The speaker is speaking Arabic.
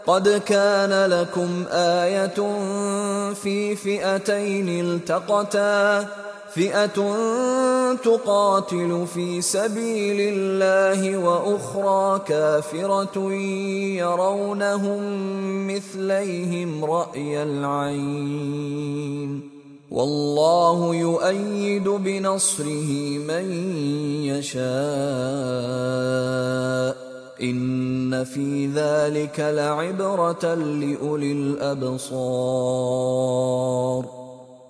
قد كان لكم آية في فئتين التقتا فئة تقاتل في سبيل الله وأخرى كافرة يرونهم مثليهم رأي العين والله يؤيد بنصره من يشاء إن في ذلك لعبرة لأولي الأبصار.